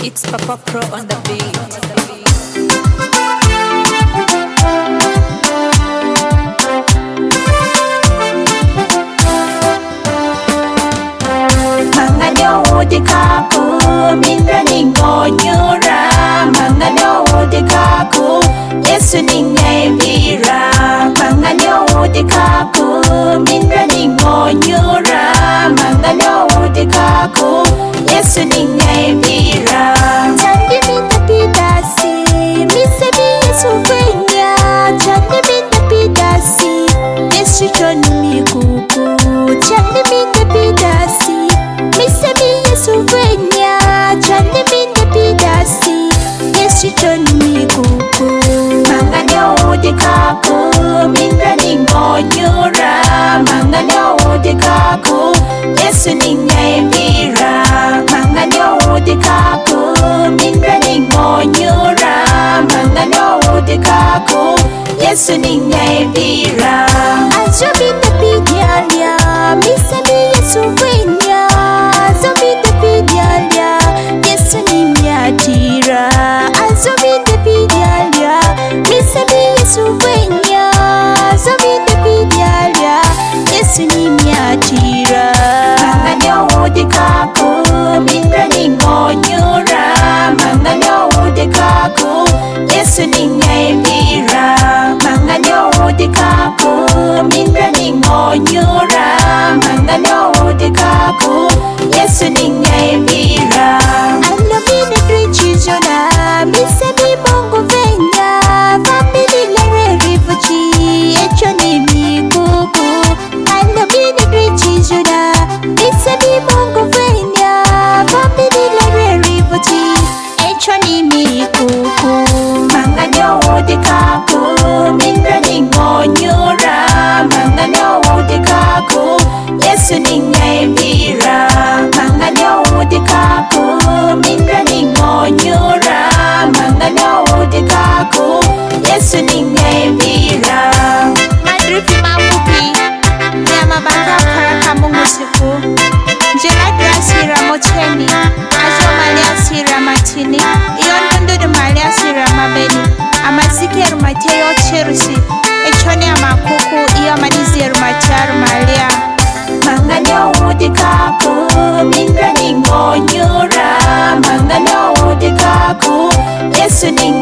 It's Papa Pro on the beat. Udikaku minra ningo nyura manganyo udikaku Yesu ningevira manganyo udikaku minra ningo nyura manganyo udikaku Yesu ningevira Chandi minda pidasi misebi Yesu venya Chandi minda pidasi Yesu choni mikuku Chandi minda pidasi misebi Yesu venya Chandi minda pidasi Yesu choni mikuku Manganyo udikaku minra ningo nyura manganyo udikaku Yesu ningevira manganyo udikaku minra ningo nyura manganyo udikaku Yesu ningevira Azobita pidyalia misebi Yesu venya Azobita pidyalia Yesu nimyatira Azobita pidyalia misebi Yesu venya Azobita pidyalia Yesu nimyatira manganyo udikaku minra ningo nyura manganyo udikaku Yesu ningevira manganyo udikaku minra ningo nyura manganyo udikaku Yesu ningevira Alomine krichizona misebi Mungu venya family lere rifuchi echo ni mikuku Alomine krichizona misebi Mungu venya family lere rifuchi echo ni mikuku manganyo udikaku minra ningo nyura manganyo udikaku Yesu ningevira manganyo udikaku minra ningo nyura manganyo udikaku Yesu ningevira Madrifi mafupi nyama banga karaka Mungu siku Njela grasira mocheni Ajo maliasira matini Iyo ndondo maliasira mabeni Amazikeru mateyo chirusi Echone amakuku iyo madiziru macharu malia Manganyo udikaku minra ningo nyura manganyo udikaku Yesu ningevira